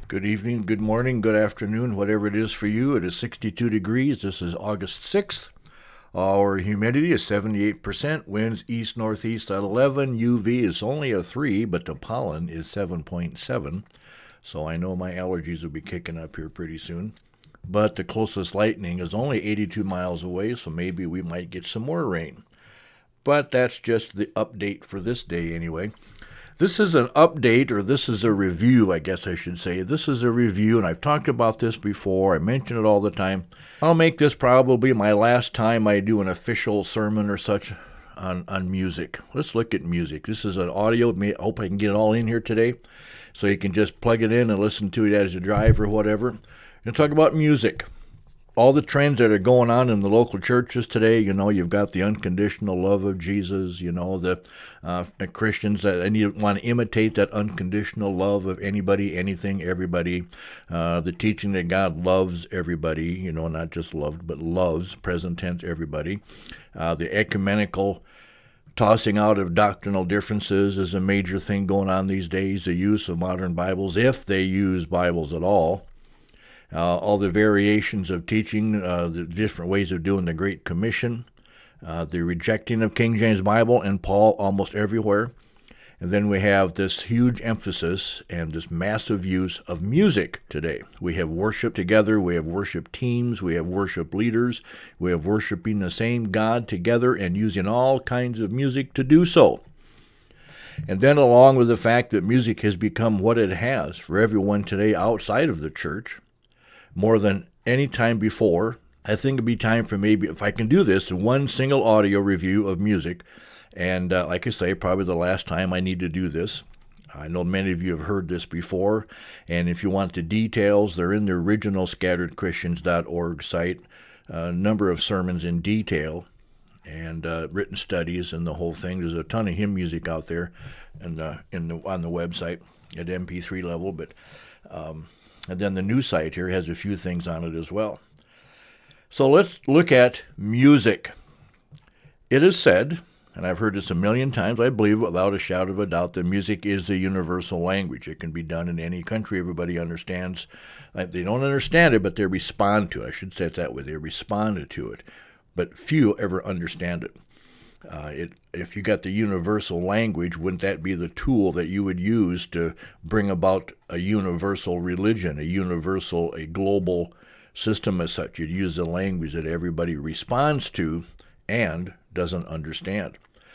Good evening, good morning, good afternoon, whatever it is for you. It is 62 degrees. This is August 6th. Our humidity is 78%, winds east-northeast at 11, UV is only a 3, but the pollen is 7.7. So I know my allergies will be kicking up here pretty soon. But the closest lightning is only 82 miles away, so maybe we might get some more rain. But that's just the update for this day anyway. This is an update, or this is a review, I guess I should say. This is a review, and I've talked about this before. I mention it all the time. I'll make this probably my last time I do an official sermon or such on music. Let's look at music. This is an audio. I hope I can get it all in here today, so you can just plug it in and listen to it as you drive or whatever. We'll talk about music. All the trends that are going on in the local churches today, you've got the unconditional love of Jesus, the Christians and you want to imitate that unconditional love of anybody, anything, everybody, the teaching that God loves everybody, not just loved, but loves, present tense, everybody. The ecumenical tossing out of doctrinal differences is a major thing going on these days, the use of modern Bibles, if they use Bibles at all. All the variations of teaching, the different ways of doing the Great Commission, the rejecting of King James Bible and Paul almost everywhere. And then we have this huge emphasis and this massive use of music today. We have worship together, we have worship teams, we have worship leaders, we have worshiping the same God together and using all kinds of music to do so. And then along with the fact that music has become what it has for everyone today outside of the church, more than any time before, I think it'd be time for maybe, if I can do this, one single audio review of music. And like I say, probably the last time I need to do this. I know many of you have heard this before. And if you want the details, they're in the original scatteredchristians.org site. A number of sermons in detail and written studies and the whole thing. There's a ton of hymn music out there on the website at MP3 level, but and then the new site here has a few things on it as well. So let's look at music. It is said, and I've heard this a million times, I believe without a shadow of a doubt, that music is the universal language. It can be done in any country. Everybody understands. They don't understand it, but they respond to it. I should say it that way. They respond to it, but few ever understand it. If you got the universal language, wouldn't that be the tool that you would use to bring about a universal religion, a global system as such? You'd use the language that everybody responds to and doesn't understand.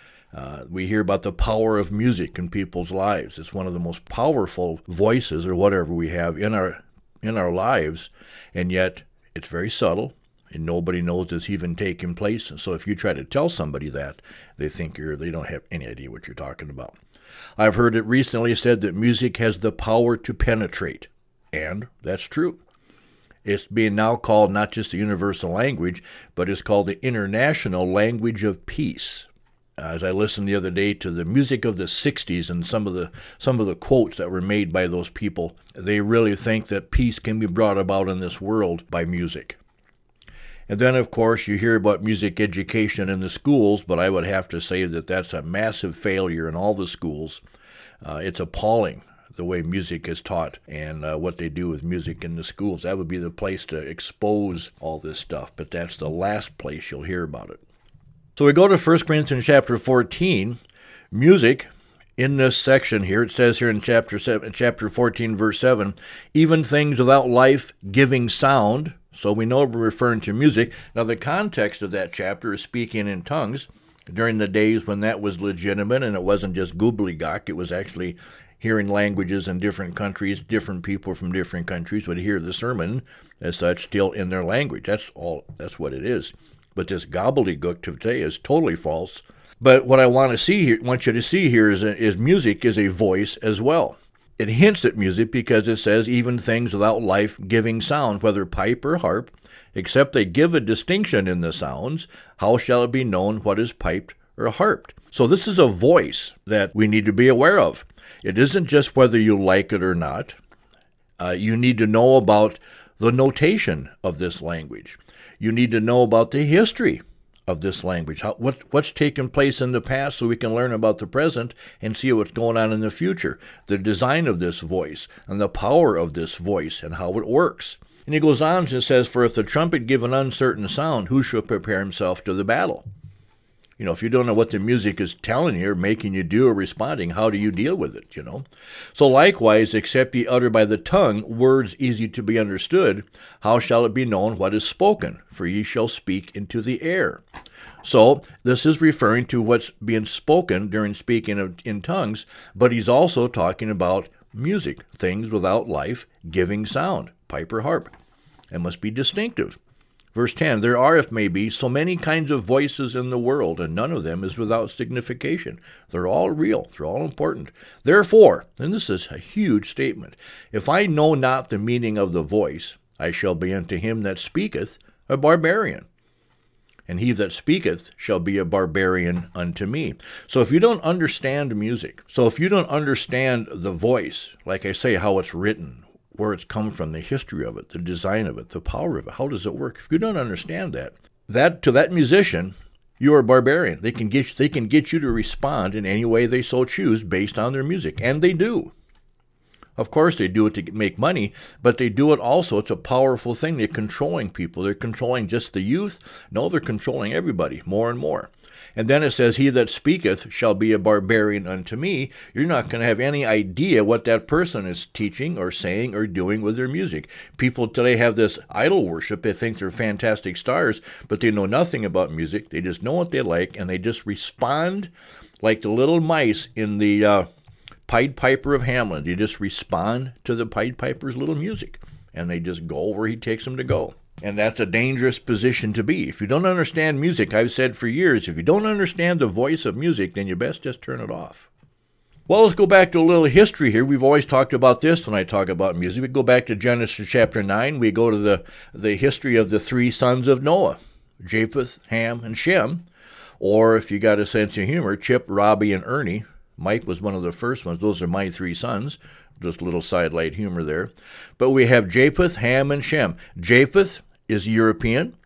We hear about the power of music in people's lives. It's one of the most powerful voices or whatever we have in our lives, and yet it's very subtle. And nobody knows it's even taking place. And so if you try to tell somebody that, they think they don't have any idea what you're talking about. I've heard it recently said that music has the power to penetrate. And that's true. It's being now called not just the universal language, but it's called the international language of peace. As I listened the other day to the music of the 60s and some of the quotes that were made by those people, they really think that peace can be brought about in this world by music. And then, of course, you hear about music education in the schools, but I would have to say that that's a massive failure in all the schools. It's appalling the way music is taught and what they do with music in the schools. That would be the place to expose all this stuff, but that's the last place you'll hear about it. So we go to 1 Corinthians chapter 14. Music, in this section here, it says here in chapter 14, verse 7, even things without life-giving sound. So we know we're referring to music. Now, the context of that chapter is speaking in tongues during the days when that was legitimate, and it wasn't just gobbledygook. It was actually hearing languages in different countries. Different people from different countries would hear the sermon as such still in their language. That's what it is. But this gobbledygook today is totally false. But what I want you to see here is music is a voice as well. It hints at music because it says even things without life-giving sound, whether pipe or harp, except they give a distinction in the sounds, how shall it be known what is piped or harped? So this is a voice that we need to be aware of. It isn't just whether you like it or not. You need to know about the notation of this language. You need to know about the history of this language. What's taken place in the past so we can learn about the present and see what's going on in the future. The design of this voice and the power of this voice and how it works. And he goes on and says, for if the trumpet give an uncertain sound, who shall prepare himself to the battle? If you don't know what the music is telling you or making you do or responding, how do you deal with it, So likewise, except ye utter by the tongue words easy to be understood, how shall it be known what is spoken? For ye shall speak into the air. So this is referring to what's being spoken during speaking in tongues, but he's also talking about music, things without life, giving sound, pipe or harp. It must be distinctive. Verse 10, there are, if may be, so many kinds of voices in the world, and none of them is without signification. They're all real. They're all important. Therefore, and this is a huge statement, if I know not the meaning of the voice, I shall be unto him that speaketh a barbarian. And he that speaketh shall be a barbarian unto me. So if you don't understand music, so if you don't understand the voice, like I say, how it's written, where it's come from, the history of it, the design of it, the power of it, how does it work? If you don't understand that to that musician, you are a barbarian. They can get you to respond in any way they so choose based on their music, and they do. Of course, they do it to make money, but they do it also. It's a powerful thing. They're controlling people. They're controlling just the youth. No, they're controlling everybody more and more. And then it says, he that speaketh shall be a barbarian unto me. You're not going to have any idea what that person is teaching or saying or doing with their music. People today have this idol worship. They think they're fantastic stars, but they know nothing about music. They just know what they like, and they just respond like the little mice in the Pied Piper of Hamelin. They just respond to the Pied Piper's little music, and they just go where he takes them to go. And that's a dangerous position to be. If you don't understand music, I've said for years, if you don't understand the voice of music, then you best just turn it off. Well, let's go back to a little history here. We've always talked about this when I talk about music. We go back to Genesis chapter 9. We go to the history of the three sons of Noah, Japheth, Ham, and Shem. Or if you got a sense of humor, Chip, Robbie, and Ernie. Mike was one of the first ones. Those are my three sons. Just a little sidelight humor there. But we have Japheth, Ham, and Shem. Japheth is European.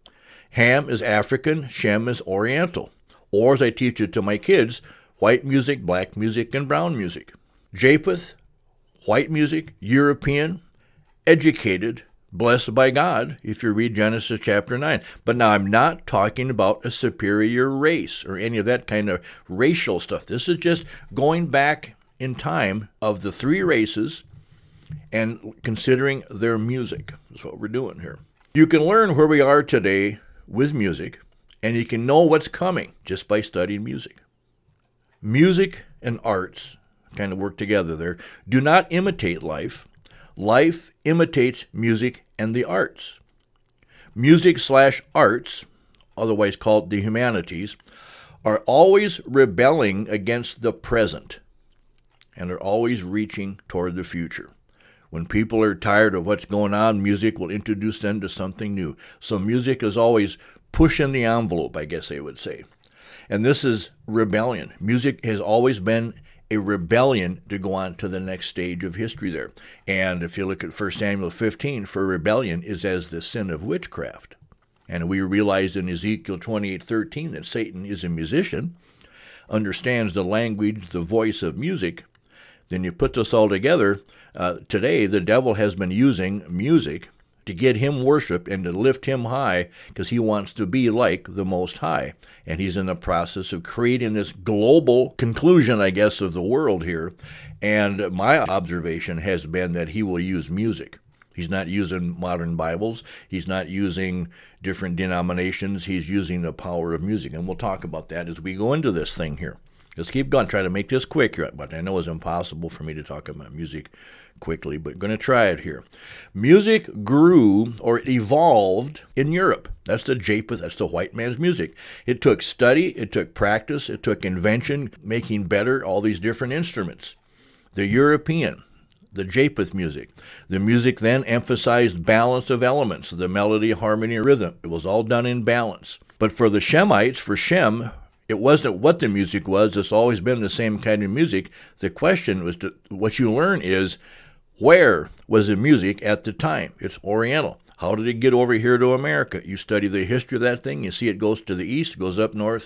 Ham is African. Shem is Oriental. Or, as I teach it to my kids, white music, black music, and brown music. Japheth, white music, European, educated, blessed by God, if you read Genesis chapter 9. But now I'm not talking about a superior race or any of that kind of racial stuff. This is just going back in time of the three races and considering their music. That's what we're doing here. You can learn where we are today with music, and you can know what's coming just by studying music. Music and arts kind of work together there. Do not imitate life. Life imitates music and the arts. Music/arts, otherwise called the humanities, are always rebelling against the present and are always reaching toward the future. When people are tired of what's going on, music will introduce them to something new. So music is always pushing the envelope, I guess they would say. And this is rebellion. Music has always been a rebellion to go on to the next stage of history there. And if you look at 1 Samuel 15, for rebellion is as the sin of witchcraft. And we realized in Ezekiel 28:13 that Satan is a musician, understands the language, the voice of music. Then you put this all together. Today, the devil has been using music to get him worship and to lift him high because he wants to be like the Most High. And he's in the process of creating this global conclusion, I guess, of the world here. And my observation has been that he will use music. He's not using modern Bibles. He's not using different denominations. He's using the power of music. And we'll talk about that as we go into this thing here. Let's keep going. Try to make this quick here, but I know it's impossible for me to talk about music quickly, but going to try it here. Music grew or evolved in Europe. That's the Japheth, that's the white man's music. It took study, it took practice, it took invention, making better all these different instruments. The European, the Japheth music. The music then emphasized balance of elements, the melody, harmony, and rhythm. It was all done in balance. But for the Shemites, for Shem, it wasn't what the music was. It's always been the same kind of music. The question was, what you learn is, where was the music at the time? It's Oriental. How did it get over here to America? You study the history of that thing, you see it goes to the east, goes up north,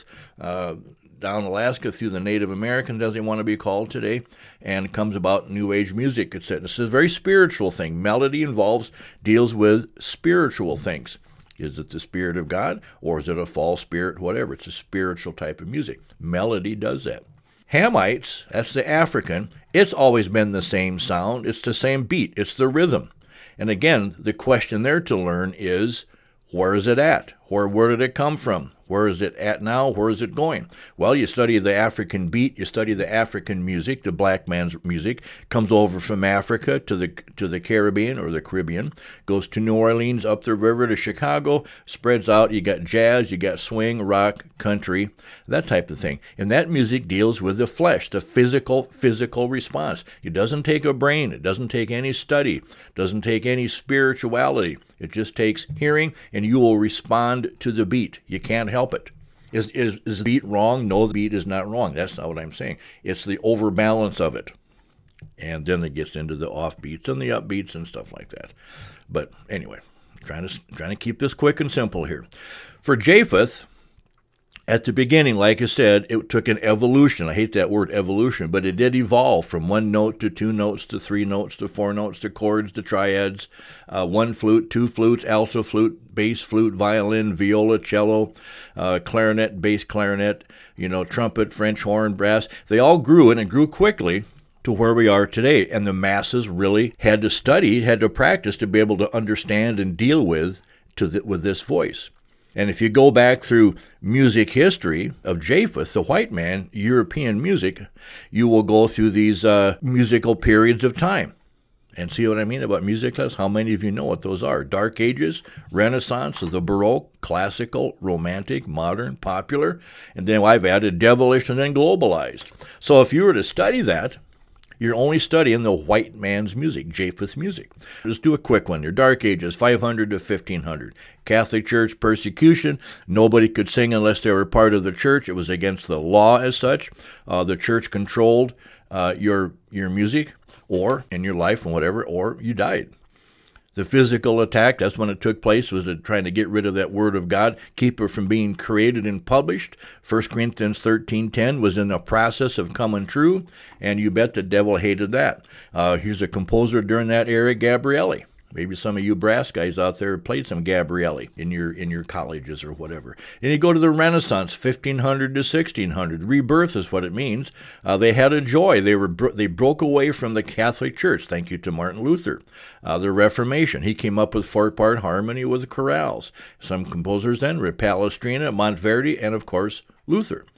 down Alaska through the Native Americans, as they want to be called today, and comes about New Age music. It's a very spiritual thing. Melody deals with spiritual things. Is it the Spirit of God, or is it a false spirit, whatever? It's a spiritual type of music. Melody does that. Hamites, that's the African, it's always been the same sound. It's the same beat. It's the rhythm. And again, the question there to learn is, where is it at? Where did it come from? Where is it at now? Where is it going? Well, you study the African beat, you study the African music, the black man's music, comes over from Africa to the Caribbean or the Caribbean, goes to New Orleans, up the river to Chicago, spreads out. You got jazz, you got swing, rock, country, that type of thing. And that music deals with the flesh, the physical response. It doesn't take a brain. It doesn't take any study. It doesn't take any spirituality. It just takes hearing, and you will respond to the beat. You can't help it. Is the beat wrong? No, the beat is not wrong. That's not what I'm saying. It's the overbalance of it. And then it gets into the offbeats and the upbeats and stuff like that. But anyway, trying to keep this quick and simple here. For Japheth, at the beginning, like I said, it took an evolution. I hate that word evolution, but it did evolve from one note to two notes to three notes to four notes to chords to triads, one flute, two flutes, alto flute, bass flute, violin, viola, cello, clarinet, bass clarinet, trumpet, French horn, brass. They all grew, and it grew quickly to where we are today. And the masses really had to study, had to practice to be able to understand and deal with this voice. And if you go back through music history of Japheth, the white man, European music, you will go through these musical periods of time. And see what I mean about music class? How many of you know what those are? Dark Ages, Renaissance, the Baroque, classical, romantic, modern, popular, and then I've added devilish and then globalized. So if you were to study that, you're only studying the white man's music, Japheth music. Let's do a quick one here. Dark Ages, 500 to 1500. Catholic Church persecution. Nobody could sing unless they were part of the church. It was against the law as such. The church controlled your music or in your life and whatever, or you died. The physical attack, that's when it took place, was trying to get rid of that word of God, keep it from being created and published. 1 Corinthians 13:10 was in the process of coming true, and you bet the devil hated that. Here's a composer during that era, Gabrielli. Maybe some of you brass guys out there played some Gabrielli in your colleges or whatever. And you go to the Renaissance, 1500 to 1600. Rebirth is what it means. They had a joy. They broke away from the Catholic Church. Thank you to Martin Luther. The Reformation. He came up with four-part harmony with chorales. Some composers then were Palestrina, Monteverdi, and of course Luther.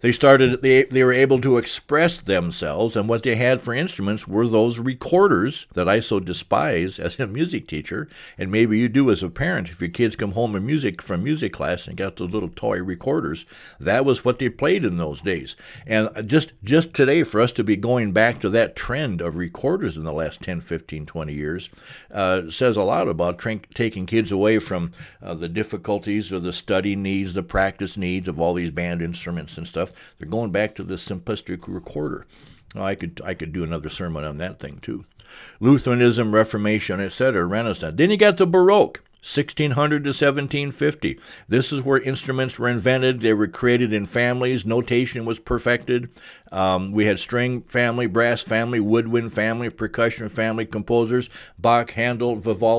They were able to express themselves, and what they had for instruments were those recorders that I so despise as a music teacher, and maybe you do as a parent. If your kids come home from music class and got those little toy recorders, that was what they played in those days. And just today, for us to be going back to that trend of recorders in the last 10, 15, 20 years, says a lot about taking kids away from the difficulties or the study needs, the practice needs of all these band instruments and stuff. They're going back to this simplistic recorder. I could do another sermon on that thing too. Lutheranism, Reformation, etc., Renaissance. Then you got the Baroque, 1600 to 1750. This is where instruments were invented. They were created in families. Notation was perfected. We had string family, brass family, woodwind family, percussion family, composers, Bach, Vivaldi.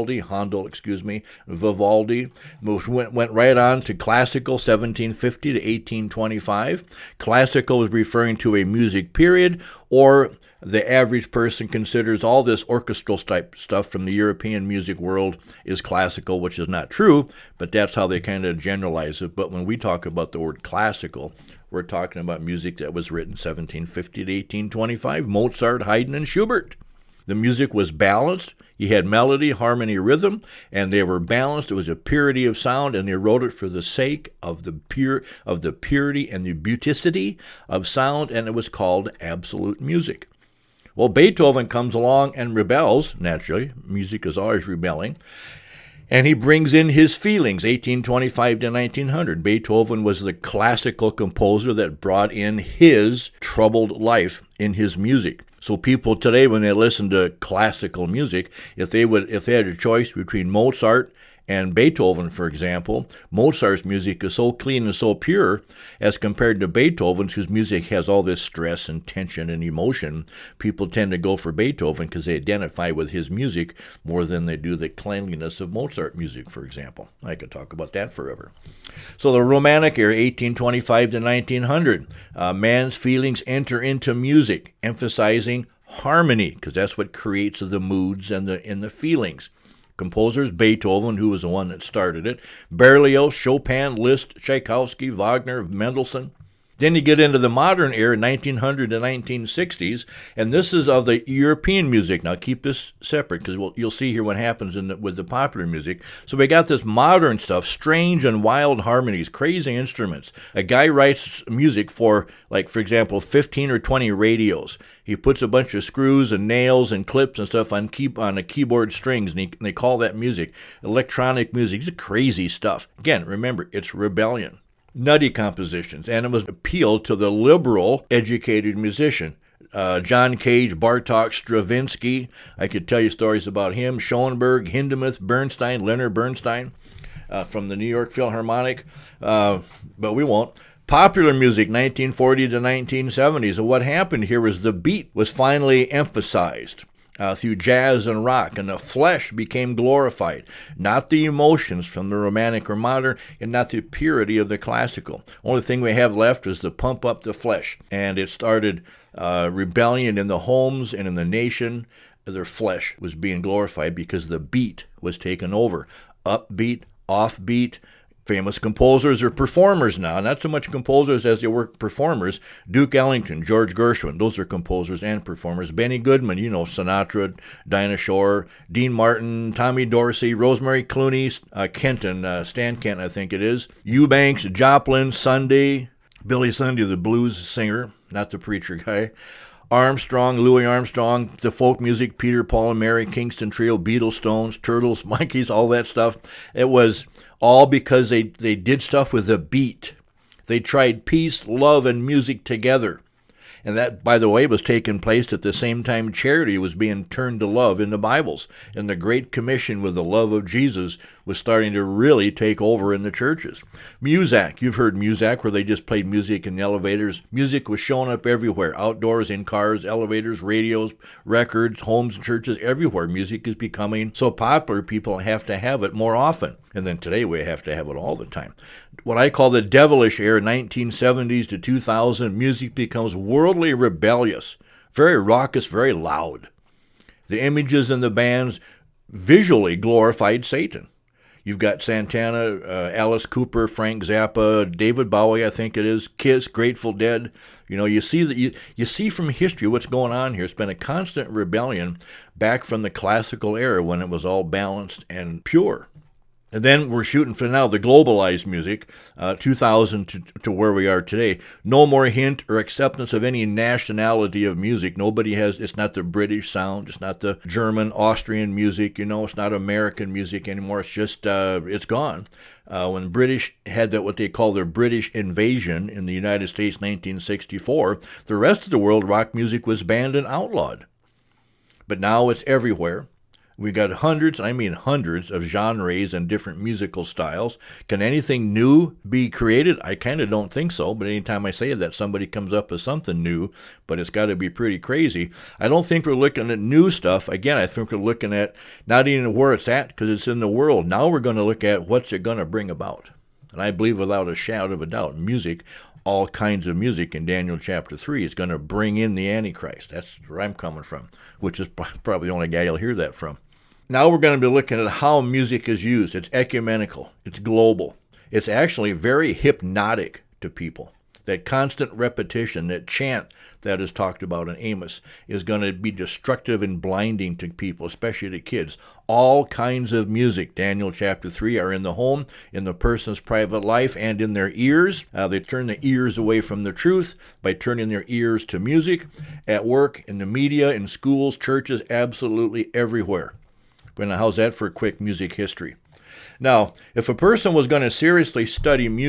Went right on to classical, 1750 to 1825. Classical is referring to a music period, or the average person considers all this orchestral type stuff from the European music world is classical, which is not true, but that's how they kind of generalize it. But when we talk about the word classical, we're talking about music that was written 1750 to 1825, Mozart, Haydn, and Schubert. The music was balanced. You had melody, harmony, rhythm, and they were balanced. It was a purity of sound, and they wrote it for the sake of the purity and the beauticity of sound, and it was called absolute music. Well, Beethoven comes along and rebels, naturally. Music is always rebelling. And he brings in his feelings, 1825 to 1900. Beethoven was the classical composer that brought in his troubled life in his music. So people today, when they listen to classical music, if they had a choice between Mozart And Beethoven, for example, Mozart's music is so clean and so pure as compared to Beethoven's, whose music has all this stress and tension and emotion. People tend to go for Beethoven because they identify with his music more than they do the cleanliness of Mozart music, for example. I could talk about that forever. So the Romantic era, 1825 to 1900, man's feelings enter into music, emphasizing harmony, because that's what creates the moods and the feelings. Composers, Beethoven, who was the one that started it, Berlioz, Chopin, Liszt, Tchaikovsky, Wagner, Mendelssohn. Then you get into the modern era, 1900 to 1960s, and this is of the European music. Now keep this separate because you'll see here what happens with the popular music. So we got this modern stuff, strange and wild harmonies, crazy instruments. A guy writes music for, like, for example, 15 or 20 radios. He puts a bunch of screws and nails and clips and stuff on a keyboard strings, and they call that music. Electronic music. It's crazy stuff. Again, remember, it's rebellion. Nutty compositions, and it was appealed to the liberal, educated musician. John Cage, Bartók, Stravinsky, I could tell you stories about him, Schoenberg, Hindemith, Bernstein, Leonard Bernstein from the New York Philharmonic, but we won't. Popular music, 1940 to 1970s, and what happened here was the beat was finally emphasized. Through jazz and rock, and the flesh became glorified, not the emotions from the Romantic or modern, and not the purity of the classical. Only thing we have left is to pump up the flesh, and it started rebellion in the homes and in the nation. Their flesh was being glorified because the beat was taken over. Upbeat, offbeat. Famous composers are performers now, not so much composers as they were performers. Duke Ellington, George Gershwin, those are composers and performers. Benny Goodman, Sinatra, Dinah Shore, Dean Martin, Tommy Dorsey, Rosemary Clooney, Kenton, Stan Kenton, I think it is, Eubanks, Joplin, Sunday, Billy Sunday, the blues singer, not the preacher guy, Armstrong, Louis Armstrong, the folk music, Peter, Paul, and Mary, Kingston Trio, Beatles, Stones, Turtles, Monkeys, all that stuff. It was all because they did stuff with a beat. They tried peace, love, and music together. And that, by the way, was taking place at the same time charity was being turned to love in the Bibles. And the Great Commission with the love of Jesus was starting to really take over in the churches. Muzak, you've heard Muzak, where they just played music in the elevators. Music was showing up everywhere, outdoors, in cars, elevators, radios, records, homes, and churches, everywhere. Music is becoming so popular, people have to have it more often. And then today we have to have it all the time. What I call the devilish era, 1970s to 2000, music becomes worldly rebellious, very raucous, very loud. The images in the bands visually glorified Satan. You've got Santana, Alice Cooper, Frank Zappa, David Bowie, I think it is, Kiss, Grateful Dead. You see from history what's going on here. It's been a constant rebellion back from the classical era when it was all balanced and pure. And then we're shooting for now the globalized music, 2000 to where we are today. No more hint or acceptance of any nationality of music. Nobody has, it's not the British sound. It's not the German, Austrian music. It's not American music anymore. It's just, it's gone. When British had that, what they call their British invasion in the United States, 1964, the rest of the world, rock music was banned and outlawed. But now it's everywhere. We've got hundreds of genres and different musical styles. Can anything new be created? I kind of don't think so, but anytime I say that, somebody comes up with something new, but it's got to be pretty crazy. I don't think we're looking at new stuff. Again, I think we're looking at not even where it's at because it's in the world. Now we're going to look at what's it going to bring about. And I believe without a shadow of a doubt, music, all kinds of music in Daniel chapter 3 is going to bring in the Antichrist. That's where I'm coming from, which is probably the only guy you'll hear that from. Now we're going to be looking at how music is used. It's ecumenical. It's global. It's actually very hypnotic to people. That constant repetition, that chant that is talked about in Amos is going to be destructive and blinding to people, especially to kids. All kinds of music, Daniel chapter 3, are in the home, in the person's private life, and in their ears. They turn the ears away from the truth by turning their ears to music. At work, in the media, in schools, churches, absolutely everywhere. How's that for a quick music history? Now, if a person was going to seriously study music,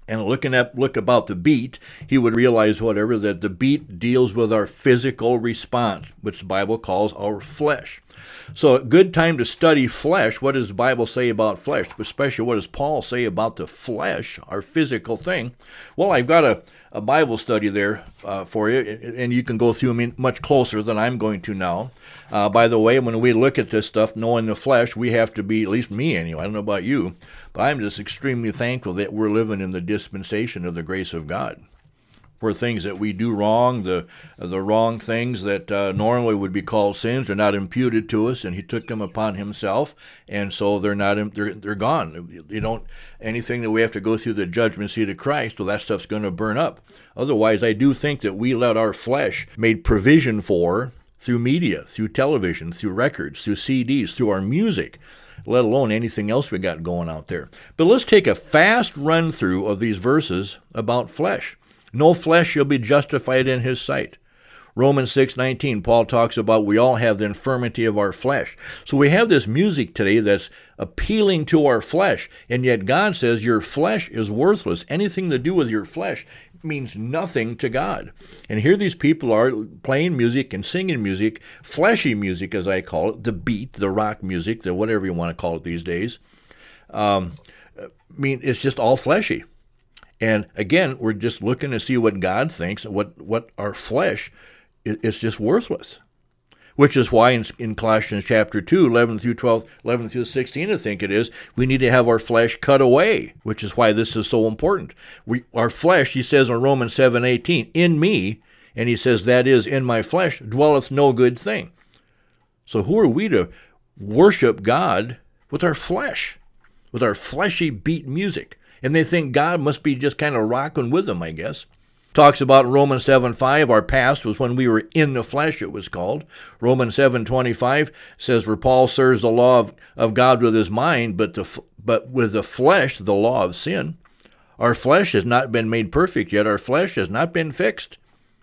and look about the beat, he would realize that the beat deals with our physical response, which the Bible calls our flesh. So a good time to study flesh. What does the Bible say about flesh? Especially what does Paul say about the flesh, our physical thing? Well, I've got a Bible study there for you, and you can go through them much closer than I'm going to now. By the way, when we look at this stuff, knowing the flesh, we have to be, at least me anyway, I don't know about you, but I'm just extremely thankful that we're living in the dispensation of the grace of God, where things that we do wrong, the wrong things that normally would be called sins, are not imputed to us, and he took them upon himself, and so they're gone. You don't, anything that we have to go through the judgment seat of Christ, well, that stuff's going to burn up. Otherwise, I do think that we let our flesh made provision for through media, through television, through records, through CDs, through our music, let alone anything else we got going out there. But let's take a fast run through of these verses about flesh. No flesh shall be justified in his sight. Romans 6:19, Paul talks about we all have the infirmity of our flesh. So we have this music today that's appealing to our flesh, and yet God says your flesh is worthless. Anything to do with your flesh means nothing to God. And here these people are playing music and singing music, fleshy music as I call it, the beat, the rock music, the whatever you want to call it these days. It's just all fleshy. And again, we're just looking to see what God thinks, what our flesh is just worthless. Which is why in Colossians chapter 2, 11 through 16, I think it is, we need to have our flesh cut away, which is why this is so important. Our flesh, he says in Romans 7:18, in me, and he says, that is, in my flesh, dwelleth no good thing. So who are we to worship God with our flesh, with our fleshy beat music? And they think God must be just kind of rocking with them, I guess. Talks about Romans 7:5, our past was when we were in the flesh, it was called. Romans 7:25 says, for Paul serves the law of God with his mind, but with the flesh, the law of sin. Our flesh has not been made perfect yet. Our flesh has not been fixed.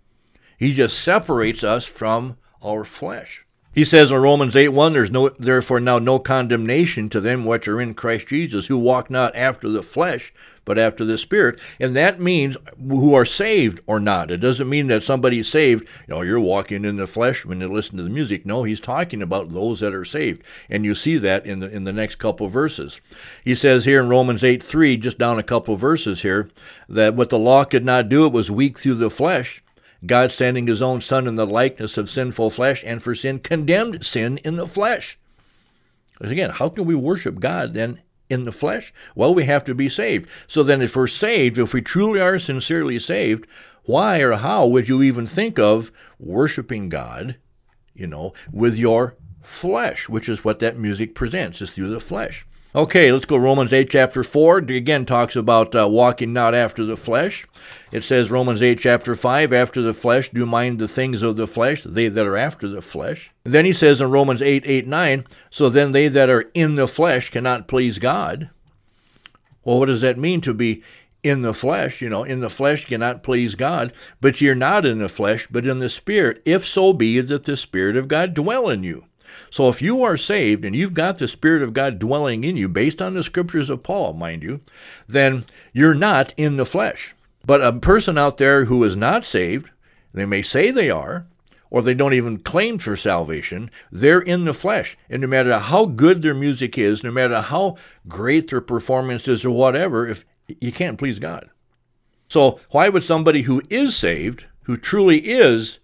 He just separates us from our flesh. He says in Romans 8:1, there's therefore now no condemnation to them which are in Christ Jesus, who walk not after the flesh, but after the Spirit. And that means who are saved or not. It doesn't mean that somebody's saved, you're walking in the flesh when you listen to the music. No, he's talking about those that are saved. And you see that in the next couple of verses. He says here in Romans 8:3, just down a couple of verses here, that what the law could not do, it was weak through the flesh. God sending his own Son in the likeness of sinful flesh, and for sin condemned sin in the flesh. Because again, how can we worship God then in the flesh? Well, we have to be saved. So then if we're saved, if we truly are sincerely saved, why or how would you even think of worshiping God, with your flesh, which is what that music presents, is through the flesh. Okay, let's go. Romans 8, chapter 4, again talks about walking not after the flesh. It says, Romans 8, chapter 5, after the flesh, do mind the things of the flesh, they that are after the flesh. And then he says in Romans 8, 9, so then they that are in the flesh cannot please God. Well, what does that mean to be in the flesh? In the flesh cannot please God, but you're not in the flesh, but in the Spirit, if so be that the Spirit of God dwell in you. So if you are saved and you've got the Spirit of God dwelling in you, based on the scriptures of Paul, mind you, then you're not in the flesh. But a person out there who is not saved, they may say they are, or they don't even claim for salvation, they're in the flesh. And no matter how good their music is, no matter how great their performance is or whatever, if you can't please God. So why would somebody who is saved, who truly is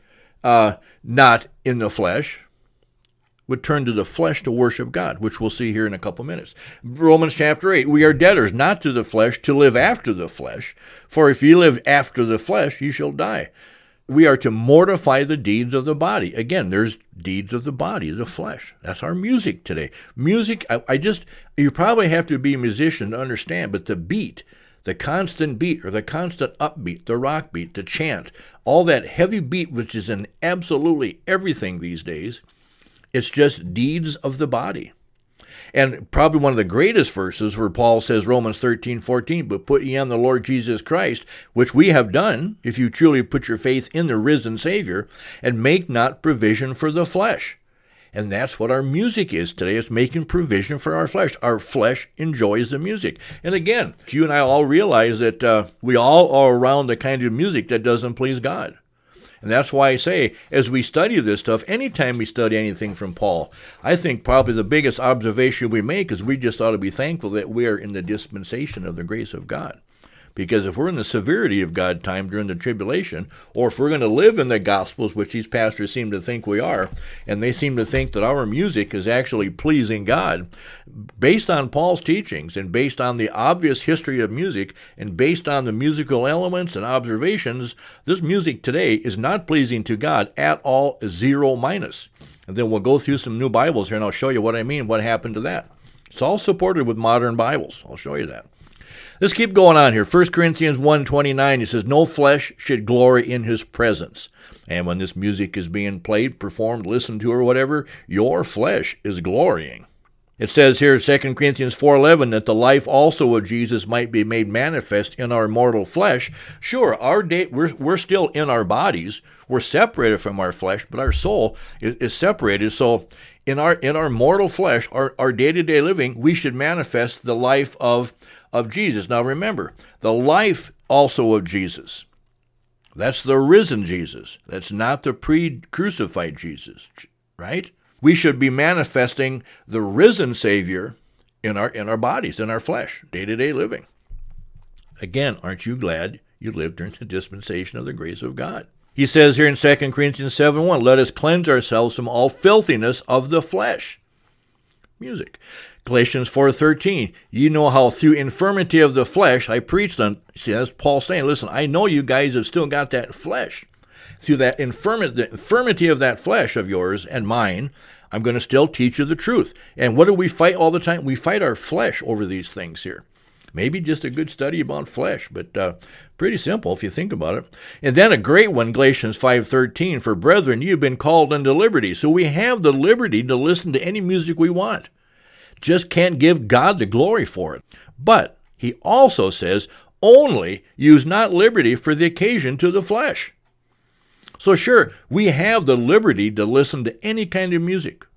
not in the flesh, would turn to the flesh to worship God, which we'll see here in a couple minutes. Romans chapter 8, we are debtors not to the flesh to live after the flesh, for if ye live after the flesh, ye shall die. We are to mortify the deeds of the body. Again, there's deeds of the body, the flesh. That's our music today. Music, you probably have to be a musician to understand, but the beat, the constant beat or the constant upbeat, the rock beat, the chant, all that heavy beat, which is in absolutely everything these days, it's just deeds of the body. And probably one of the greatest verses where Paul says, Romans 13:14, but put ye on the Lord Jesus Christ, which we have done, if you truly put your faith in the risen Savior, and make not provision for the flesh. And that's what our music is today. It's making provision for our flesh. Our flesh enjoys the music. And again, you and I all realize that we all are around the kind of music that doesn't please God. And that's why I say, as we study this stuff, anytime we study anything from Paul, I think probably the biggest observation we make is we just ought to be thankful that we are in the dispensation of the grace of God. Because if we're in the severity of God time during the tribulation, or if we're going to live in the Gospels, which these pastors seem to think we are, and they seem to think that our music is actually pleasing God, based on Paul's teachings and based on the obvious history of music and based on the musical elements and observations, this music today is not pleasing to God at all, zero minus. And then we'll go through some new Bibles here, and I'll show you what I mean, what happened to that. It's all supported with modern Bibles. I'll show you that. Let's keep going on here. 1 Corinthians 1:29, it says, no flesh should glory in his presence. And when this music is being played, performed, listened to, or whatever, your flesh is glorying. It says here, 2 Corinthians 4:11, that the life also of Jesus might be made manifest in our mortal flesh. Sure, we're still in our bodies. We're separated from our flesh, but our soul is separated. So in our mortal flesh, our day-to-day living, we should manifest the life of Jesus. Now remember, the life also of Jesus, that's the risen Jesus. That's not the pre-crucified Jesus, right? We should be manifesting the risen Savior in our bodies, in our flesh, day-to-day living. Again, aren't you glad you lived during the dispensation of the grace of God? He says here in 2 Corinthians 7:1, let us cleanse ourselves from all filthiness of the flesh. Music. Galatians 4:13, you know how through infirmity of the flesh I preached on. See, that's Paul saying, listen, I know you guys have still got that flesh. Through that the infirmity of that flesh of yours and mine, I'm going to still teach you the truth. And what do we fight all the time? We fight our flesh over these things here. Maybe just a good study about flesh, but pretty simple if you think about it. And then a great one, Galatians 5:13, for brethren, you've been called unto liberty. So we have the liberty to listen to any music we want. Just can't give God the glory for it. But he also says, only use not liberty for the occasion to the flesh. So sure, we have the liberty to listen to any kind of music.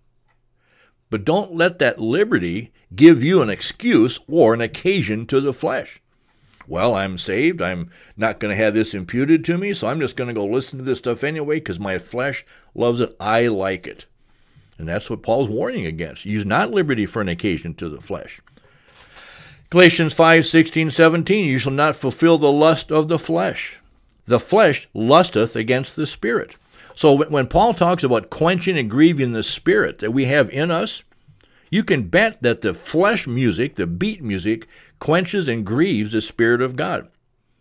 But don't let that liberty give you an excuse or an occasion to the flesh. Well, I'm saved. I'm not going to have this imputed to me, so I'm just going to go listen to this stuff anyway because my flesh loves it. I like it. And that's what Paul's warning against. Use not liberty for an occasion to the flesh. Galatians 5:16-17, you shall not fulfill the lust of the flesh. The flesh lusteth against the spirit. So when Paul talks about quenching and grieving the spirit that we have in us, you can bet that the flesh music, the beat music, quenches and grieves the Spirit of God.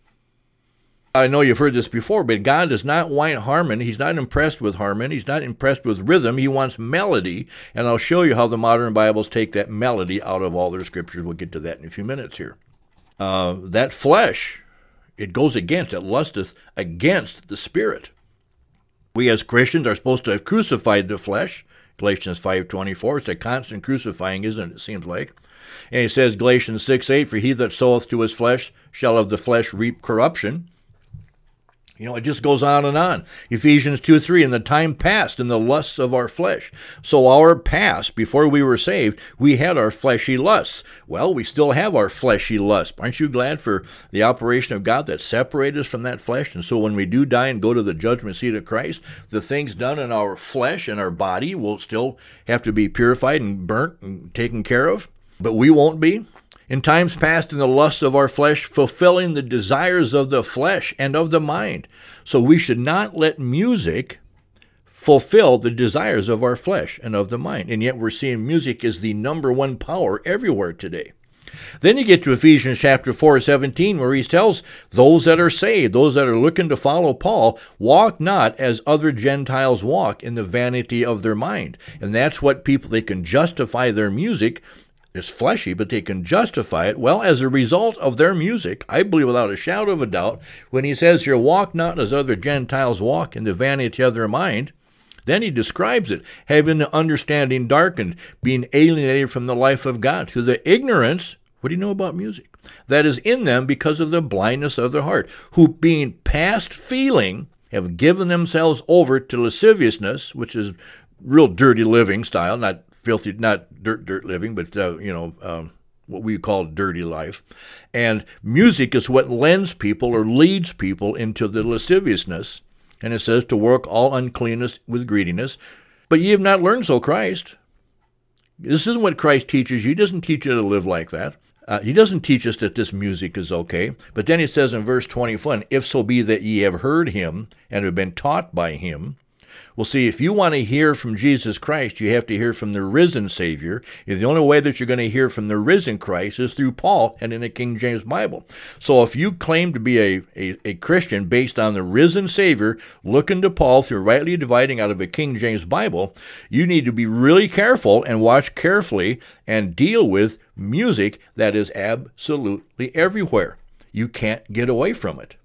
I know you've heard this before, but God does not want harmony. He's not impressed with harmony. He's not impressed with rhythm. He wants melody, and I'll show you how the modern Bibles take that melody out of all their scriptures. We'll get to that in a few minutes here. That flesh, it goes against, it lusteth against the Spirit. We as Christians are supposed to have crucified the flesh. Galatians 5:24, it's a constant crucifying, isn't it? It seems like. And he says, Galatians 6:8, for he that soweth to his flesh shall of the flesh reap corruption. You know, it just goes on and on. Ephesians 2:3, in the time past, in the lusts of our flesh. So our past, before we were saved, we had our fleshy lusts. Well, we still have our fleshy lusts. Aren't you glad for the operation of God that separated us from that flesh? And so when we do die and go to the judgment seat of Christ, the things done in our flesh and our body will still have to be purified and burnt and taken care of. But we won't be. In times past, in the lusts of our flesh, fulfilling the desires of the flesh and of the mind. So we should not let music fulfill the desires of our flesh and of the mind. And yet we're seeing music is the number one power everywhere today. Then you get to Ephesians chapter 4:17, where he tells those that are saved, those that are looking to follow Paul, walk not as other Gentiles walk in the vanity of their mind. And that's what people, they can justify their music. It's fleshy, but they can justify it. Well, as a result of their music, I believe without a shadow of a doubt, when he says here, walk not as other Gentiles walk in the vanity of their mind, then he describes it, having the understanding darkened, being alienated from the life of God through the ignorance, what do you know about music? That is in them because of the blindness of their heart, who being past feeling have given themselves over to lasciviousness, which is real dirty living style, not filthy, not dirt living, but, what we call dirty life. And music is what lends people or leads people into the lasciviousness. And it says to work all uncleanness with greediness. But ye have not learned so Christ. This isn't what Christ teaches you. He doesn't teach you to live like that. He doesn't teach us that this music is okay. But then he says in verse 21, if so be that ye have heard him and have been taught by him. Well, see, if you want to hear from Jesus Christ, you have to hear from the risen Savior. And the only way that you're going to hear from the risen Christ is through Paul and in the King James Bible. So if you claim to be a Christian based on the risen Savior, looking to Paul through rightly dividing out of a King James Bible, you need to be really careful and watch carefully and deal with music that is absolutely everywhere. You can't get away from it.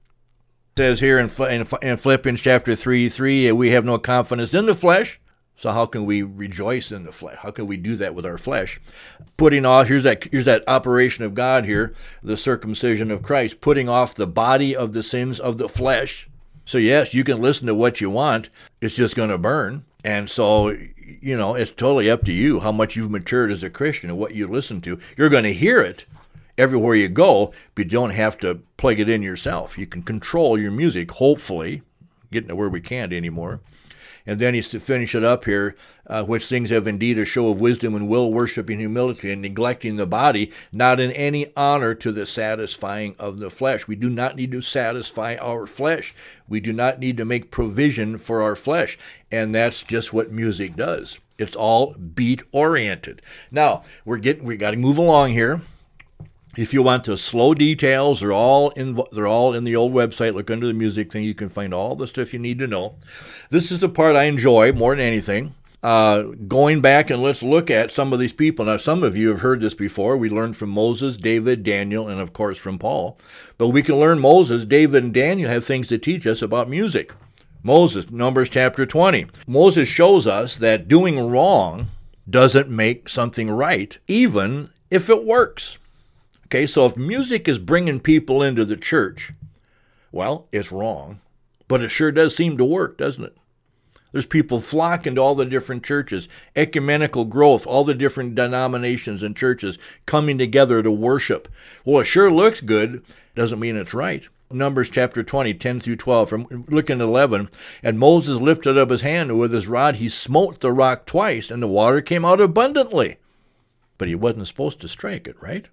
Says here in Philippians chapter 3:3, we have no confidence in the flesh. So how can we rejoice in the flesh? How can we do that with our flesh? Putting off, here's that operation of God here, the circumcision of Christ, putting off the body of the sins of the flesh. So yes, you can listen to what you want. It's just going to burn. And so, it's totally up to you how much you've matured as a Christian and what you listen to. You're going to hear it everywhere you go, but you don't have to plug it in yourself. You can control your music, hopefully, getting to where we can't anymore. And then he's to finish it up here, which things have indeed a show of wisdom and will, worshiping humility and neglecting the body, not in any honor to the satisfying of the flesh. We do not need to satisfy our flesh. We do not need to make provision for our flesh. And that's just what music does. It's all beat-oriented. Now, we got to move along here. If you want the slow details, they're all in the old website. Look under the music thing. You can find all the stuff you need to know. This is the part I enjoy more than anything. Going back and let's look at some of these people. Now, some of you have heard this before. We learned from Moses, David, Daniel, and of course from Paul. But we can learn Moses, David, and Daniel have things to teach us about music. Moses, Numbers chapter 20. Moses shows us that doing wrong doesn't make something right, even if it works. Okay, so if music is bringing people into the church, well, it's wrong, but it sure does seem to work, doesn't it? There's people flocking to all the different churches, ecumenical growth, all the different denominations and churches coming together to worship. Well, it sure looks good, doesn't mean it's right. Numbers chapter 20, 10 through 12, look in 11, and Moses lifted up his hand, and with his rod he smote the rock twice, and the water came out abundantly. But he wasn't supposed to strike it, right?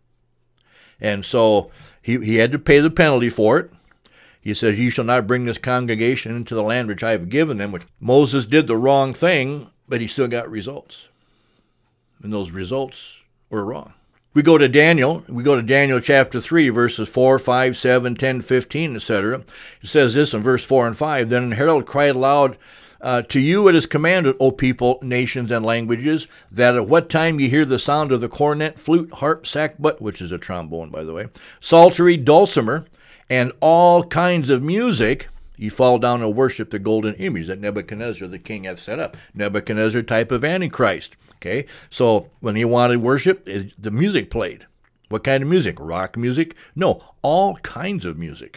And so he had to pay the penalty for it. He says, ye shall not bring this congregation into the land which I have given them, which Moses did the wrong thing, but he still got results. And those results were wrong. We go to Daniel chapter 3, verses 4, 5, 7, 10, 15, etc. It says this in verse 4 and 5, then an herald cried aloud, to you it is commanded, O people, nations, and languages, that at what time ye hear the sound of the cornet, flute, harp, sackbut, which is a trombone, by the way, psaltery, dulcimer, and all kinds of music, ye fall down and worship the golden image that Nebuchadnezzar the king hath set up. Nebuchadnezzar type of Antichrist. Okay, so when he wanted worship, the music played. What kind of music? Rock music? No, all kinds of music.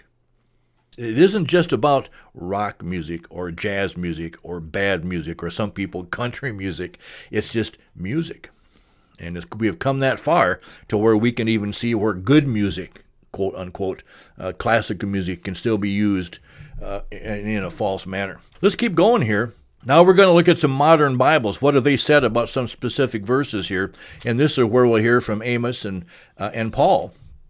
It isn't just about rock music or jazz music or bad music or some people country music. It's just music. And we have come that far to where we can even see where good music, quote unquote, classical music can still be used in a false manner. Let's keep going here. Now we're going to look at some modern Bibles. What have they said about some specific verses here? And this is where we'll hear from Amos and Paul.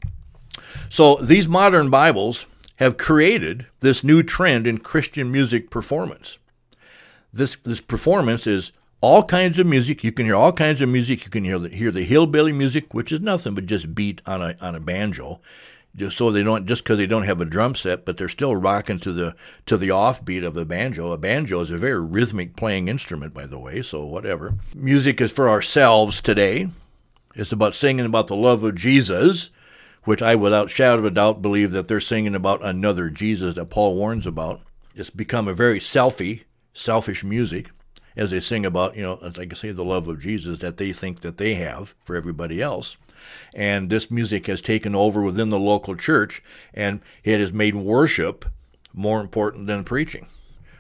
So these modern Bibles have created this new trend in Christian music performance. This performance is all kinds of music. You can hear all kinds of music. You can hear the hillbilly music, which is nothing but just beat on a banjo. Just because they don't have a drum set, but they're still rocking to the offbeat of the banjo. A banjo is a very rhythmic playing instrument, by the way, so whatever. Music is for ourselves today. It's about singing about the love of Jesus, which I, without shadow of a doubt, believe that they're singing about another Jesus that Paul warns about. It's become a very selfish music as they sing about, like I say, the love of Jesus that they think that they have for everybody else. And this music has taken over within the local church, and it has made worship more important than preaching.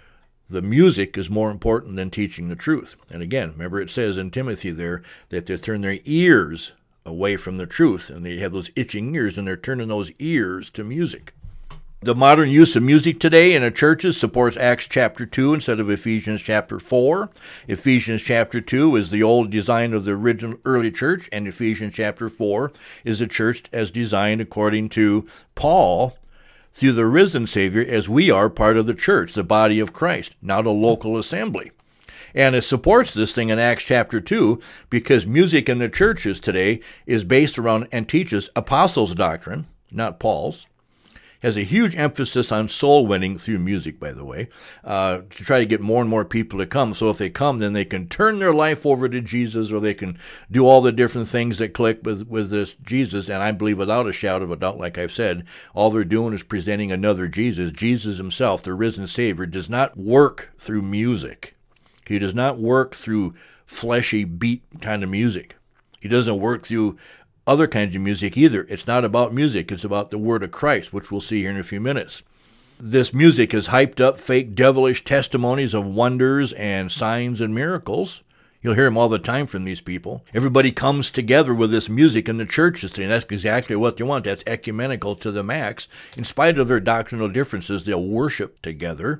The music is more important than teaching the truth. And again, remember it says in Timothy there that they turn their ears away from the truth, and they have those itching ears, and they're turning those ears to music. The modern use of music today in the churches supports Acts chapter 2 instead of Ephesians chapter 4. Ephesians chapter 2 is the old design of the original early church, and Ephesians chapter 4 is the church as designed according to Paul through the risen Savior, as we are part of the church, the body of Christ, not a local assembly. And it supports this thing in Acts chapter 2 because music in the churches today is based around and teaches apostles' doctrine, not Paul's. Has a huge emphasis on soul winning through music, by the way, to try to get more and more people to come. So if they come, then they can turn their life over to Jesus, or they can do all the different things that click with this Jesus. And I believe without a shadow of a doubt, like I've said, all they're doing is presenting another Jesus. Jesus himself, the risen Savior, does not work through music. He does not work through fleshy beat kind of music. He doesn't work through other kinds of music either. It's not about music. It's about the word of Christ, which we'll see here in a few minutes. This music is hyped up fake devilish testimonies of wonders and signs and miracles. You'll hear them all the time from these people. Everybody comes together with this music in the churches today, and that's exactly what they want. That's ecumenical to the max. In spite of their doctrinal differences, they'll worship together.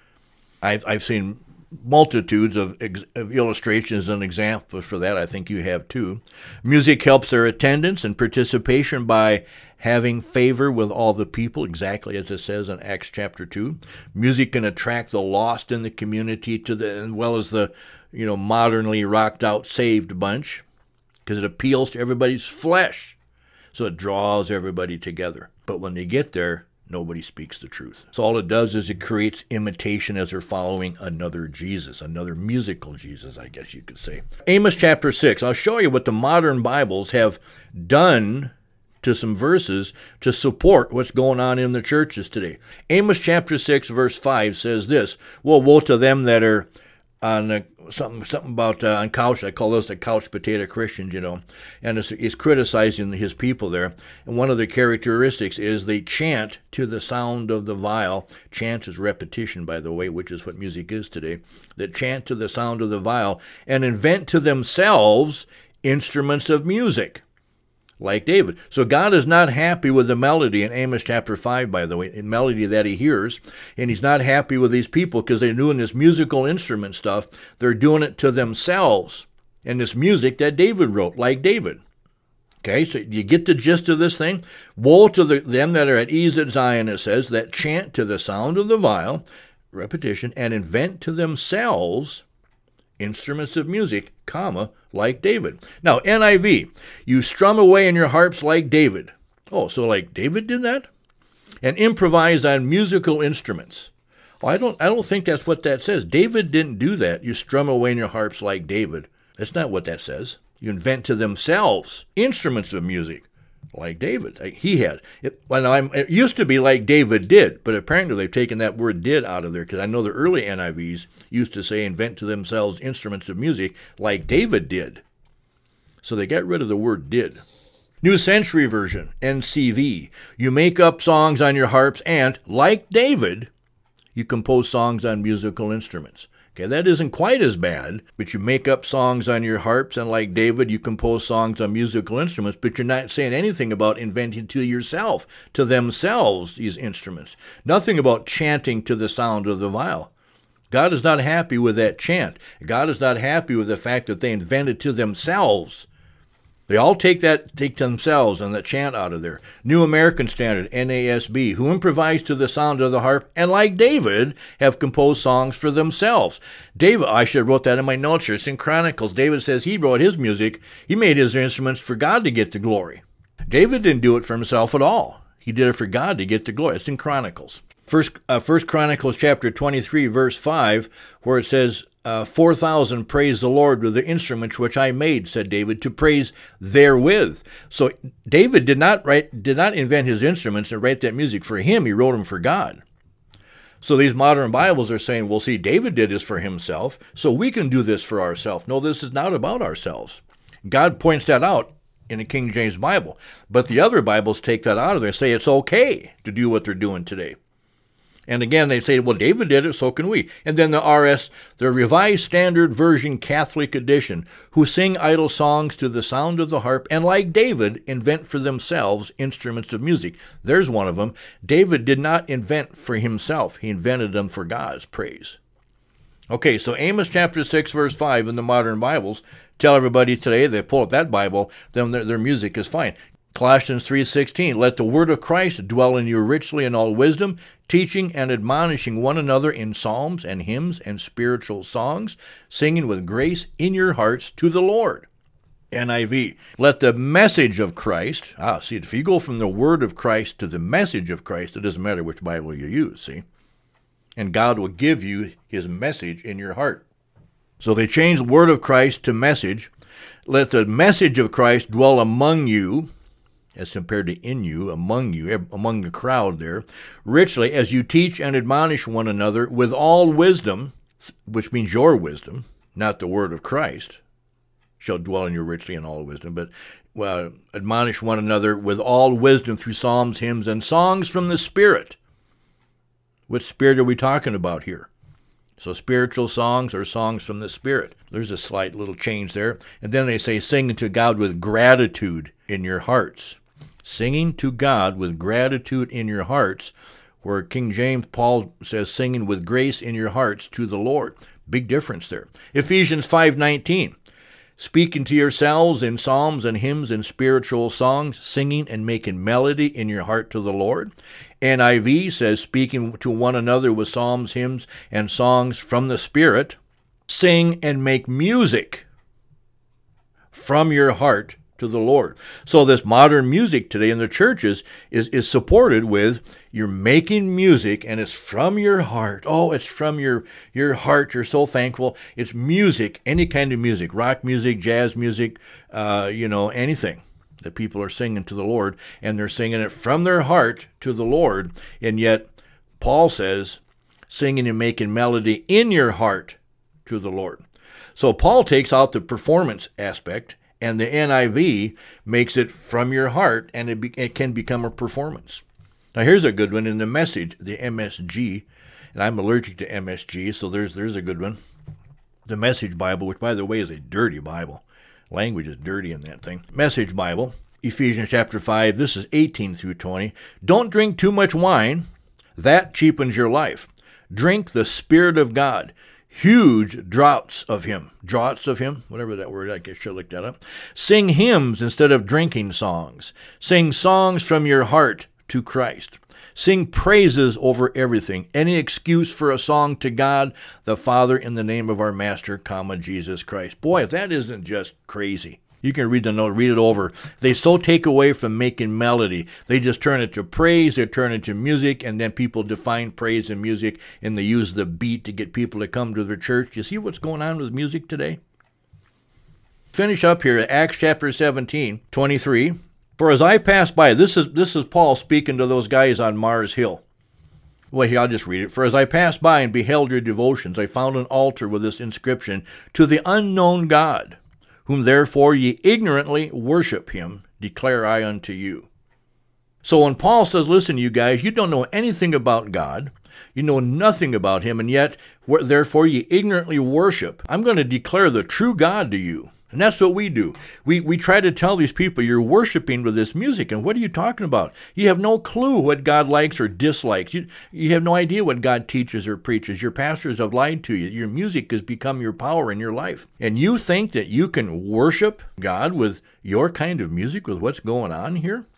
I've seen multitudes of illustrations and examples for that. I think you have too. Music helps their attendance and participation by having favor with all the people, exactly as it says in Acts chapter 2. Music can attract the lost in the community as well as the modernly rocked out saved bunch, because it appeals to everybody's flesh. So it draws everybody together. But when they get there, nobody speaks the truth. So all it does is it creates imitation as they're following another Jesus, another musical Jesus, I guess you could say. Amos chapter 6. I'll show you what the modern Bibles have done to some verses to support what's going on in the churches today. Amos chapter 6, verse 5 says this: "Well, woe to them that are on something about on couch. I call those the couch potato Christians, and it's criticizing his people there. And one of the characteristics is they chant to the sound of the viol. Chant is repetition, by the way, which is what music is today. That chant to the sound of the viol and invent to themselves instruments of music, like David." So God is not happy with the melody in Amos chapter 5, by the way, in melody that he hears. And he's not happy with these people because they're doing this musical instrument stuff. They're doing it to themselves. And this music that David wrote, like David. Okay, so you get the gist of this thing? Woe to them that are at ease at Zion, it says, that chant to the sound of the viol, repetition, and invent to themselves instruments of music, like David. Now, NIV, you strum away in your harps like David. Oh, so like David did that? And improvise on musical instruments. Oh, I don't think that's what that says. David didn't do that. You strum away in your harps like David. That's not what that says. You invent to themselves instruments of music, like David. He had. It used to be like David did, but apparently they've taken that word did out of there, because I know the early NIVs used to say invent to themselves instruments of music like David did. So they got rid of the word did. New Century Version, NCV. You make up songs on your harps and, like David, you compose songs on musical instruments. Okay, that isn't quite as bad, but you make up songs on your harps, and like David, you compose songs on musical instruments, but you're not saying anything about inventing to yourself, to themselves, these instruments. Nothing about chanting to the sound of the viol. God is not happy with that chant. God is not happy with the fact that they invented to themselves. They all take themselves and the chant out of there. New American Standard, NASB, who improvised to the sound of the harp, and like David, have composed songs for themselves. David, I should have wrote that in my notes here. It's in Chronicles. David says he wrote his music. He made his instruments for God to get the glory. David didn't do it for himself at all. He did it for God to get the glory. It's in Chronicles. First Chronicles chapter 23, verse 5, where it says, 4,000 praise the Lord with the instruments which I made, said David, to praise therewith. So David did not invent his instruments and write that music for him. He wrote them for God. So these modern Bibles are saying, well, see, David did this for himself, so we can do this for ourselves. No, this is not about ourselves. God points that out in the King James Bible. But the other Bibles take that out of there and say it's okay to do what they're doing today. And again, they say, well, David did it, so can we. And then the Revised Standard Version Catholic Edition, who sing idle songs to the sound of the harp, and like David, invent for themselves instruments of music. There's one of them. David did not invent for himself. He invented them for God's praise. Okay, so Amos chapter 6, verse 5 in the modern Bibles tell everybody today, they pull up that Bible, then their music is fine. Colossians 3:16, let the word of Christ dwell in you richly in all wisdom, teaching and admonishing one another in psalms and hymns and spiritual songs, singing with grace in your hearts to the Lord. NIV, let the message of Christ, see, if you go from the word of Christ to the message of Christ, it doesn't matter which Bible you use, see? And God will give you his message in your heart. So they changed the word of Christ to message. Let the message of Christ dwell among you, as compared to in you, among the crowd there, richly as you teach and admonish one another with all wisdom, which means your wisdom, not the word of Christ, shall dwell in you richly in all wisdom, but admonish one another with all wisdom through psalms, hymns, and songs from the Spirit. What Spirit are we talking about here? So spiritual songs or songs from the Spirit. There's a slight little change there. And then they say, singing to God with gratitude in your hearts. Singing to God with gratitude in your hearts, where King James, Paul says, singing with grace in your hearts to the Lord. Big difference there. Ephesians 5:19. Speaking to yourselves in psalms and hymns and spiritual songs, singing and making melody in your heart to the Lord. NIV says, speaking to one another with psalms, hymns, and songs from the Spirit, sing and make music from your heart to the Lord. So this modern music today in the churches is supported with, you're making music and it's from your heart. Oh, it's from your heart. You're so thankful. It's music, any kind of music, rock music, jazz music, anything that people are singing to the Lord, and they're singing it from their heart to the Lord. And yet Paul says, singing and making melody in your heart to the Lord. So Paul takes out the performance aspect, and the NIV makes it from your heart, and it can become a performance. Now here's a good one in the Message, the MSG, and I'm allergic to MSG, so there's a good one. The Message Bible, which by the way is a dirty Bible. Language is dirty in that thing. Message Bible, Ephesians chapter 5, this is 18 through 20. Don't drink too much wine. That cheapens your life. Drink the Spirit of God. Huge draughts of him, whatever that word, I guess I should look that up. Sing hymns instead of drinking songs. Sing songs from your heart to Christ. Sing praises over everything. Any excuse for a song to God, the Father, in the name of our Master, Jesus Christ. Boy, if that isn't just crazy. You can read the note, read it over. They so take away from making melody. They just turn it to praise, they turn it to music, and then people define praise and music, and they use the beat to get people to come to their church. You see what's going on with music today? Finish up here, Acts chapter 17, 23. For as I passed by, this is Paul speaking to those guys on Mars Hill. Well, here, I'll just read it. For as I passed by and beheld your devotions, I found an altar with this inscription, to the unknown God, whom therefore ye ignorantly worship him, declare I unto you. So when Paul says, listen, you guys, you don't know anything about God, you know nothing about him, and yet therefore ye ignorantly worship, I'm going to declare the true God to you. And that's what we do. We try to tell these people, you're worshiping with this music, and what are you talking about? You have no clue what God likes or dislikes. You have no idea what God teaches or preaches. Your pastors have lied to you. Your music has become your power in your life. And you think that you can worship God with your kind of music, with what's going on here?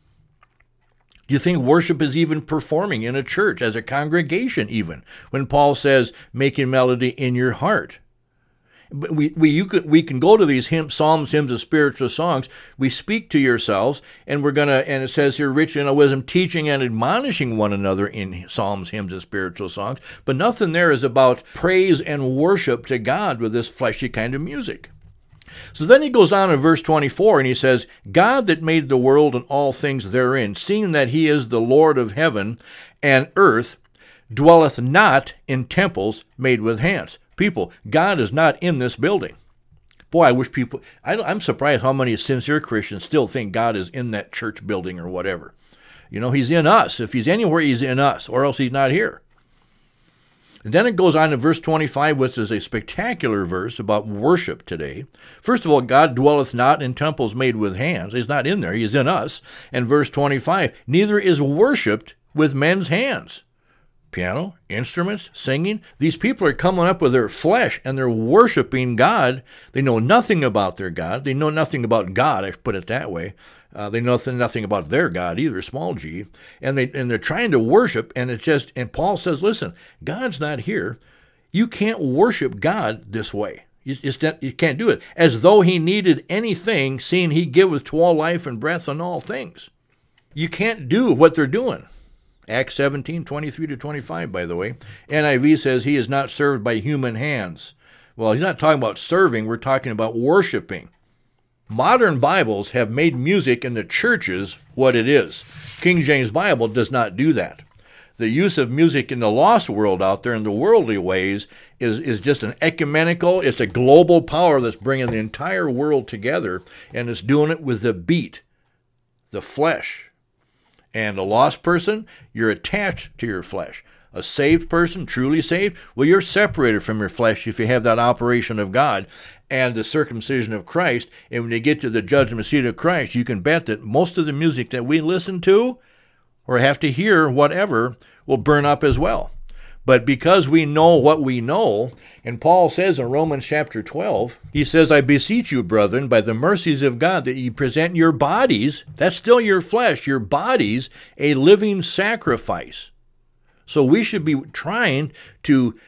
Do you think worship is even performing in a church, as a congregation even, when Paul says, making melody in your heart? But we can go to these psalms, hymns, and spiritual songs. We speak to yourselves, and and it says here, rich in wisdom, teaching and admonishing one another in psalms, hymns, and spiritual songs. But nothing there is about praise and worship to God with this fleshy kind of music. So then he goes on in verse 24, and he says, God that made the world and all things therein, seeing that he is the Lord of heaven and earth, dwelleth not in temples made with hands. People, God is not in this building. Boy, I wish I'm surprised how many sincere Christians still think God is in that church building or whatever. He's in us. If he's anywhere, he's in us, or else he's not here. And then it goes on to verse 25, which is a spectacular verse about worship today. First of all, God dwelleth not in temples made with hands. He's not in there. He's in us. And verse 25, neither is worshipped with men's hands. Piano, instruments, singing. These people are coming up with their flesh, and they're worshiping God. They know nothing about their God. They know nothing about God, I put it that way. They know nothing about their God either, small g. And they're trying to worship, and and Paul says, listen, God's not here. You can't worship God this way. You can't do it. As though he needed anything, seeing he giveth to all life and breath and all things. You can't do what they're doing. Acts 17, 23 to 25, by the way. NIV says he is not served by human hands. Well, he's not talking about serving. We're talking about worshiping. Modern Bibles have made music in the churches what it is. King James Bible does not do that. The use of music in the lost world out there in the worldly ways is just an ecumenical, it's a global power that's bringing the entire world together, and it's doing it with the beat, the flesh. And a lost person, you're attached to your flesh. A saved person, truly saved, well, you're separated from your flesh if you have that operation of God and the circumcision of Christ. And when you get to the judgment seat of Christ, you can bet that most of the music that we listen to or have to hear, whatever, will burn up as well. But because we know what we know, and Paul says in Romans chapter 12, he says, I beseech you, brethren, by the mercies of God, that ye present your bodies, that's still your flesh, your bodies, a living sacrifice. So we should be trying to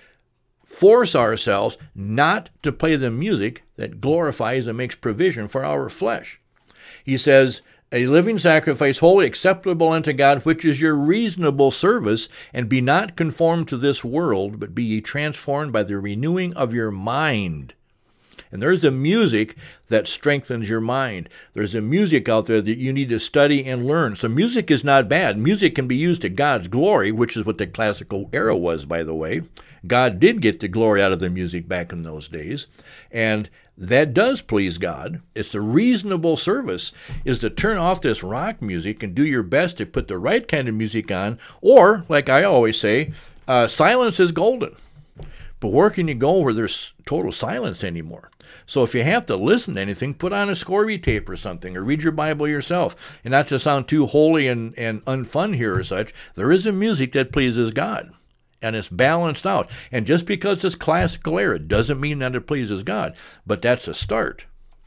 force ourselves not to play the music that glorifies and makes provision for our flesh. He says, a living sacrifice, holy, acceptable unto God, which is your reasonable service, and be not conformed to this world, but be ye transformed by the renewing of your mind. And there's a music that strengthens your mind. There's a music out there that you need to study and learn. So music is not bad. Music can be used to God's glory, which is what the classical era was, by the way. God did get the glory out of the music back in those days. And that does please God. It's the reasonable service is to turn off this rock music and do your best to put the right kind of music on. Or, like I always say, silence is golden. But where can you go where there's total silence anymore? So if you have to listen to anything, put on a Scorby tape or something, or read your Bible yourself. And not to sound too holy and unfun here or such, there is a music that pleases God. And it's balanced out. And just because it's classical era doesn't mean that it pleases God. But that's a start.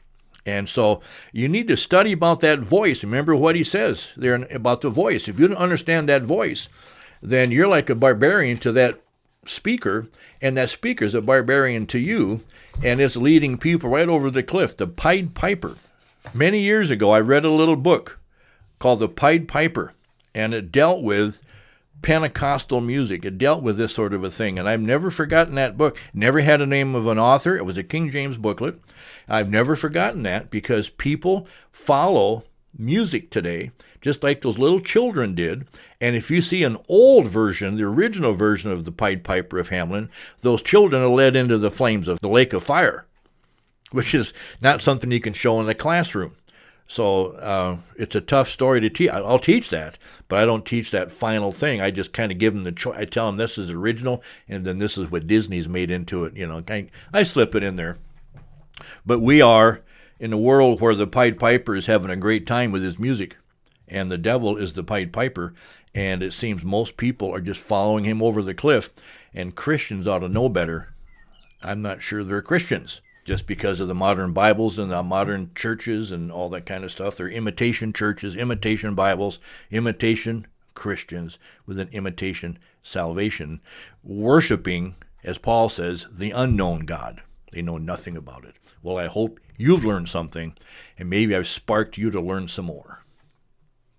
And so you need to study about that voice. Remember what he says there about the voice. If you don't understand that voice, then you're like a barbarian to that speaker, and that speaker is a barbarian to you, and it's leading people right over the cliff. The Pied Piper. Many years ago, I read a little book called The Pied Piper, and it dealt with Pentecostal music. It dealt with this sort of a thing, and I've never forgotten that book. Never had a name of an author. It was a King James booklet. I've never forgotten that because people follow music today just like those little children did. And if you see an old version, the original version of the Pied Piper of Hamelin, those children are led into the flames of the lake of fire, which is not something you can show in the classroom. So it's a tough story to teach. I'll teach that, but I don't teach that final thing. I just kind of give them the choice. I tell them this is original, and then this is what Disney's made into it. I slip it in there. But we are in a world where the Pied Piper is having a great time with his music, and the devil is the Pied Piper, and it seems most people are just following him over the cliff, and Christians ought to know better. I'm not sure they're Christians. Just because of the modern Bibles and the modern churches and all that kind of stuff. They're imitation churches, imitation Bibles, imitation Christians with an imitation salvation, worshiping, as Paul says, the unknown God. They know nothing about it. Well, I hope you've learned something, and maybe I've sparked you to learn some more.